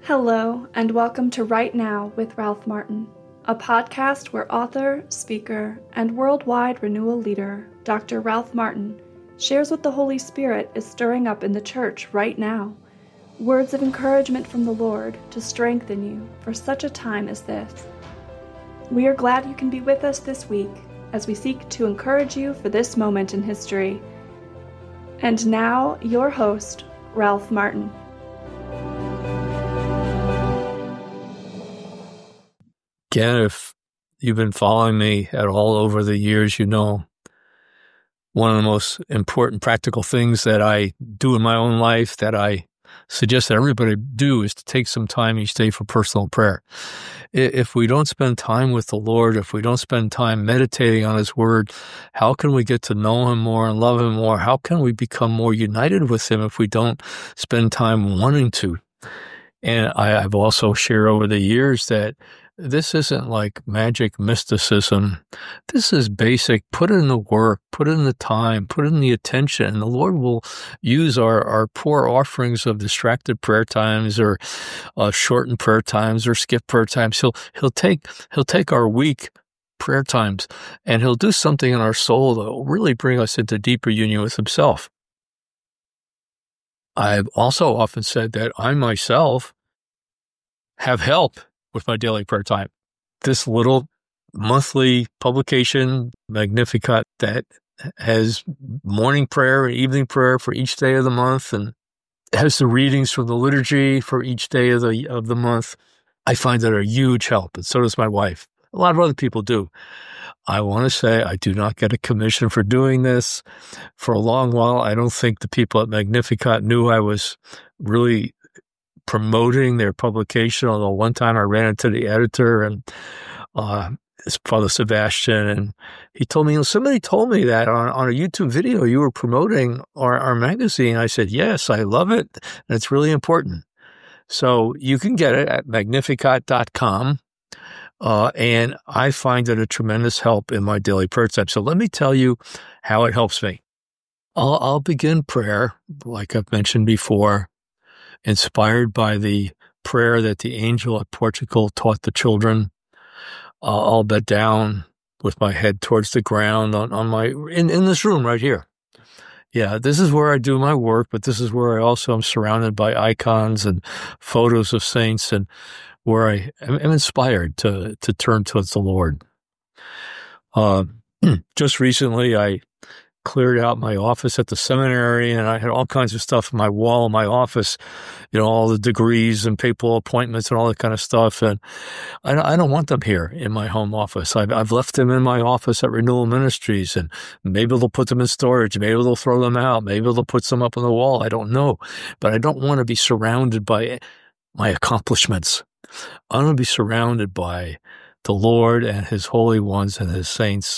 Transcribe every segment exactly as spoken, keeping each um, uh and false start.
Hello, and welcome to Right Now with Ralph Martin, a podcast where author, speaker, and worldwide renewal leader, Doctor Ralph Martin, shares what the Holy Spirit is stirring up in the church right now. Words of encouragement from the Lord to strengthen you for such a time as this. We are glad you can be with us this week as we seek to encourage you for this moment in history. And now, your host, Ralph Martin. Again, if you've been following me at all over the years, you know one of the most important practical things that I do in my own life that I suggest that everybody do is to take some time each day for personal prayer. If we don't spend time with the Lord, if we don't spend time meditating on His Word, how can we get to know Him more and love Him more? How can we become more united with Him if we don't spend time wanting to? And I, I've also shared over the years that this isn't like magic mysticism. This is basic. Put in the work, put in the time, put in the attention, and the Lord will use our, our poor offerings of distracted prayer times or uh, shortened prayer times or skip prayer times. He'll, he'll take, he'll take our weak prayer times and He'll do something in our soul that will really bring us into deeper union with Himself. I've also often said that I myself have help with my daily prayer time. This little monthly publication, Magnificat, that has morning prayer and evening prayer for each day of the month and has the readings from the liturgy for each day of the of the month. I find that a huge help, and so does my wife. A lot of other people do. I want to say I do not get a commission for doing this. For a long while, I don't think the people at Magnificat knew I was really promoting their publication, although one time I ran into the editor and uh, it's Father Sebastian, and he told me, you know, somebody told me that on, on a YouTube video you were promoting our, our magazine. I said, yes, I love it, and it's really important. So you can get it at magnificat dot com, uh, and I find it a tremendous help in my daily prayer time. So let me tell you how it helps me. I'll, I'll begin prayer, like I've mentioned before, inspired by the prayer that the angel at Portugal taught the children. Uh, I'll bed down with my head towards the ground on, on my in, in this room right here. Yeah, this is where I do my work, but this is where I also am surrounded by icons and photos of saints and where I am, am inspired to, to turn towards the Lord. Uh, just recently, I cleared out my office at the seminary, and I had all kinds of stuff on my wall in my office, you know, all the degrees and papal appointments and all that kind of stuff. And I, I don't want them here in my home office. I've, I've left them in my office at Renewal Ministries, and maybe they'll put them in storage. Maybe they'll throw them out. Maybe they'll put some up on the wall. I don't know. But I don't want to be surrounded by my accomplishments. I want to be surrounded by the Lord and His holy ones and His saints.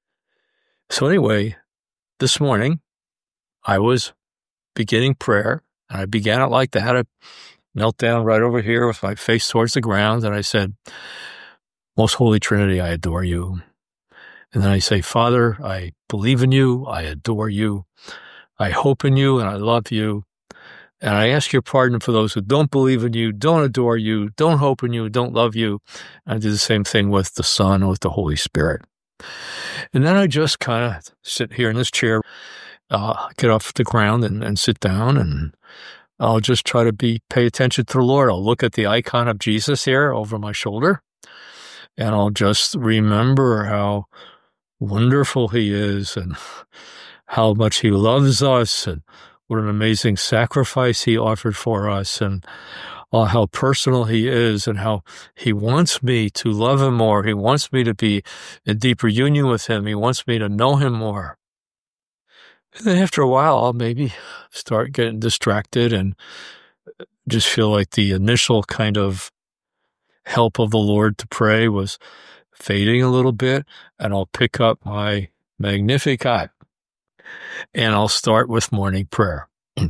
So anyway, this morning, I was beginning prayer, and I began it like that. I knelt down right over here with my face towards the ground, and I said, Most Holy Trinity, I adore you. And then I say, Father, I believe in you, I adore you, I hope in you, and I love you. And I ask your pardon for those who don't believe in you, don't adore you, don't hope in you, don't love you. I do the same thing with the Son, with the Holy Spirit. And then I just kind of sit here in this chair, uh, get off the ground and, and sit down, and I'll just try to be pay attention to the Lord. I'll look at the icon of Jesus here over my shoulder, and I'll just remember how wonderful He is and how much He loves us and what an amazing sacrifice He offered for us, and Uh, how personal He is and how He wants me to love Him more. He wants me to be in deeper union with Him. He wants me to know Him more. And then after a while, I'll maybe start getting distracted and just feel like the initial kind of help of the Lord to pray was fading a little bit, and I'll pick up my Magnificat, and I'll start with morning prayer.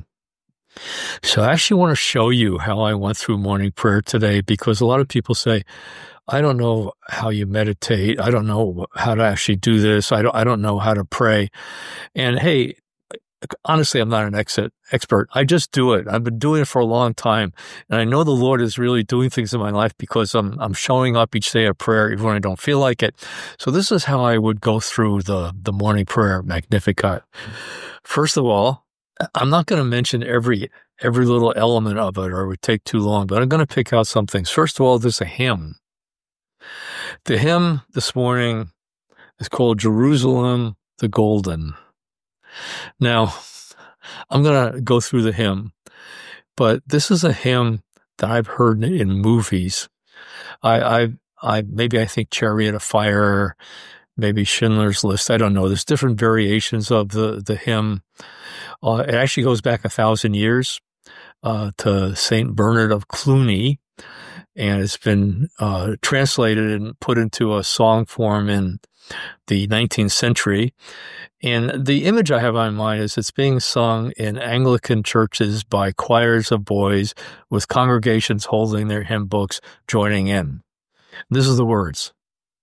So I actually want to show you how I went through morning prayer today, because a lot of people say, I don't know how you meditate. I don't know how to actually do this. I don't, I don't know how to pray. And hey, honestly, I'm not an ex- expert. I just do it. I've been doing it for a long time. And I know the Lord is really doing things in my life because I'm, I'm showing up each day at prayer, even when I don't feel like it. So this is how I would go through the, the morning prayer, Magnificat. First of all, I'm not going to mention every, every little element of it, or it would take too long, but I'm going to pick out some things. First of all, there's a hymn. The hymn this morning is called Jerusalem the Golden. Now, I'm going to go through the hymn, but this is a hymn that I've heard in movies. I, I, I maybe I think Chariot of Fire, maybe Schindler's List. I don't know. There's different variations of the the hymn. Uh, it actually goes back a thousand years uh, to Saint Bernard of Cluny, and it's been uh, translated and put into a song form in the nineteenth century. And the image I have on mind is it's being sung in Anglican churches by choirs of boys with congregations holding their hymn books, joining in. This is the words.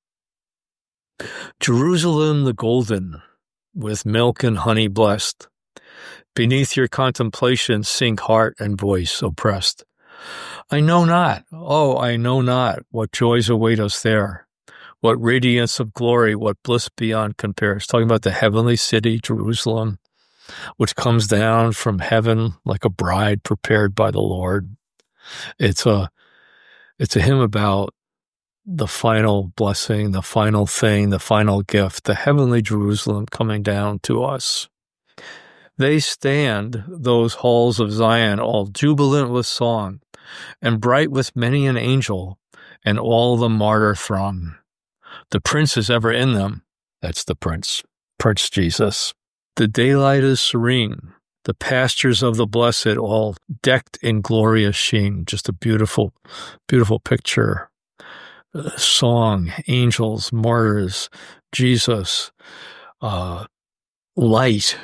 Jerusalem the golden, with milk and honey blessed, beneath your contemplation sink heart and voice oppressed. I know not, oh, I know not what joys await us there. What radiance of glory, what bliss beyond compare. It's talking about the heavenly city, Jerusalem, which comes down from heaven like a bride prepared by the Lord. It's a, it's a hymn about the final blessing, the final thing, the final gift, the heavenly Jerusalem coming down to us. They stand, those halls of Zion, all jubilant with song, and bright with many an angel, and all the martyr throng. The Prince is ever in them. That's the Prince, Prince Jesus. The daylight is serene. The pastures of the blessed all decked in glorious sheen. Just a beautiful, beautiful picture. Uh, song, angels, martyrs, Jesus, uh, light.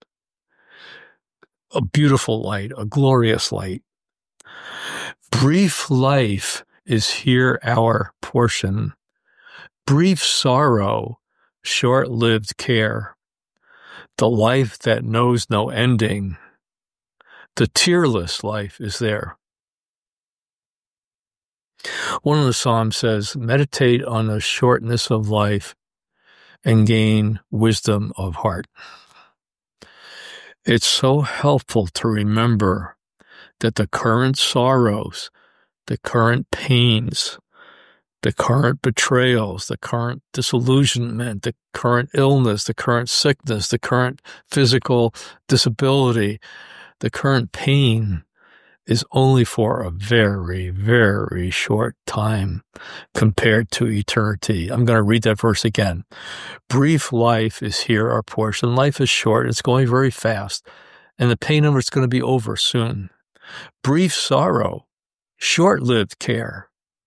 A beautiful light, a glorious light. Brief life is here our portion. Brief sorrow, short-lived care, the life that knows no ending, the tearless life is there. One of the Psalms says, meditate on the shortness of life and gain wisdom of heart. It's so helpful to remember that the current sorrows, the current pains, the current betrayals, the current disillusionment, the current illness, the current sickness, the current physical disability, the current pain is only for a very, very short time compared to eternity. I'm going to read that verse again. Brief life is here our portion. Life is short. It's going very fast. And the pain of it's going to be over soon. Brief sorrow, short-lived care.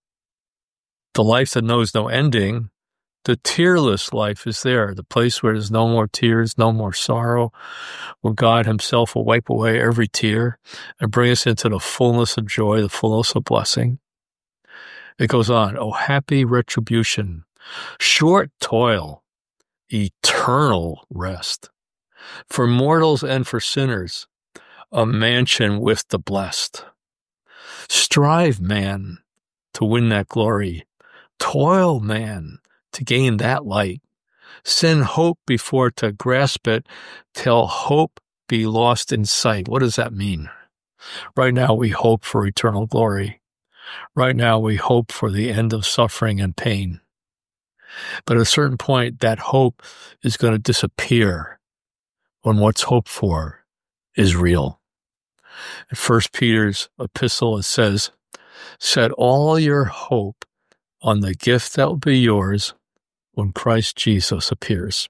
The life that knows no ending, the tearless life is there, the place where there's no more tears, no more sorrow, where God himself will wipe away every tear and bring us into the fullness of joy, the fullness of blessing. It goes on, oh, happy retribution, short toil, eternal rest. For mortals and for sinners, a mansion with the blessed. Strive, man, to win that glory. Toil, man, to gain that light. Send hope before to grasp it, till hope be lost in sight. What does that mean? Right now we hope for eternal glory. Right now we hope for the end of suffering and pain. But at a certain point, that hope is going to disappear when what's hoped for is real. In First Peter's epistle, it says, set all your hope on the gift that will be yours when Christ Jesus appears.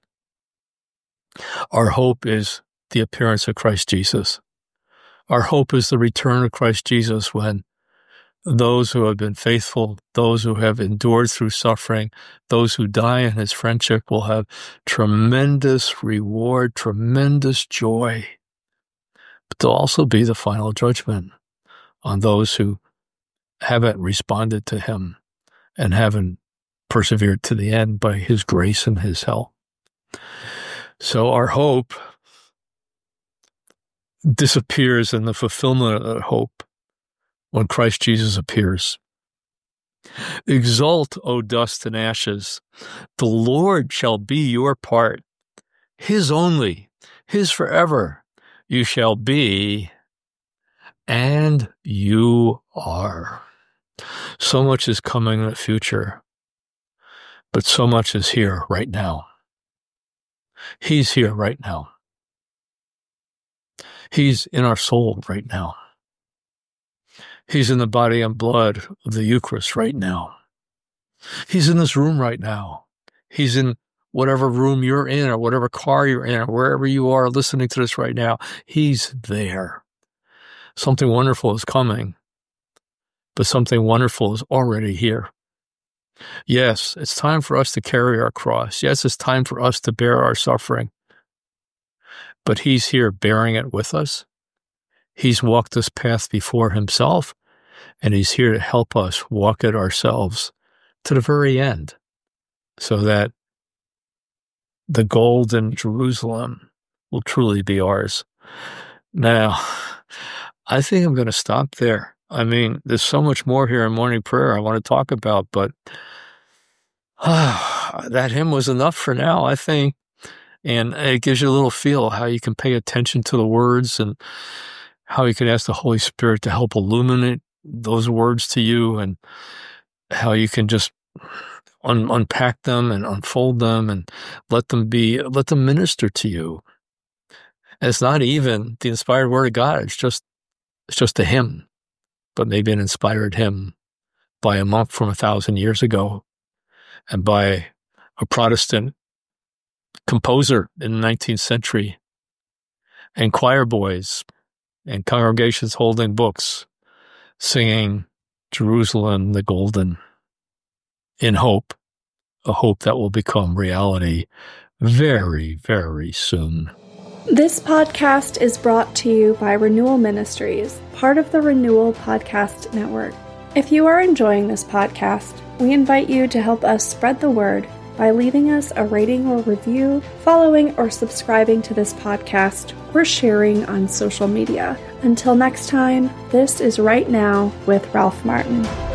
Our hope is the appearance of Christ Jesus. Our hope is the return of Christ Jesus when those who have been faithful, those who have endured through suffering, those who die in his friendship will have tremendous reward, tremendous joy. But there'll also be the final judgment on those who haven't responded to him and haven't persevered to the end by his grace and his help. So our hope disappears in the fulfillment of that hope when Christ Jesus appears. Exult, O dust and ashes. The Lord shall be your part. His only, his forever, you shall be, and you are. So much is coming in the future, but so much is here right now. He's here right now. He's in our soul right now. He's in the body and blood of the Eucharist right now. He's in this room right now. He's in whatever room you're in or whatever car you're in or wherever you are listening to this right now. He's there. Something wonderful is coming, but something wonderful is already here. Yes, it's time for us to carry our cross. Yes, it's time for us to bear our suffering. But he's here bearing it with us. He's walked this path before himself, and he's here to help us walk it ourselves to the very end, so that the golden Jerusalem will truly be ours. Now, I think I'm going to stop there. I mean, there's so much more here in morning prayer I want to talk about, but uh, that hymn was enough for now, I think. And it gives you a little feel how you can pay attention to the words and how you can ask the Holy Spirit to help illuminate those words to you, and how you can just un- unpack them and unfold them and let them be, let them minister to you. And it's not even the inspired word of God. It's just, it's just a hymn, but maybe an inspired hymn by a monk from a thousand years ago and by a Protestant composer in the nineteenth century, and choir boys and congregations holding books, singing Jerusalem the Golden, in hope, a hope that will become reality very, very soon. This podcast is brought to you by Renewal Ministries, part of the Renewal Podcast Network. If you are enjoying this podcast, we invite you to help us spread the word by leaving us a rating or review, following or subscribing to this podcast, or sharing on social media. Until next time, this is Right Now with Ralph Martin.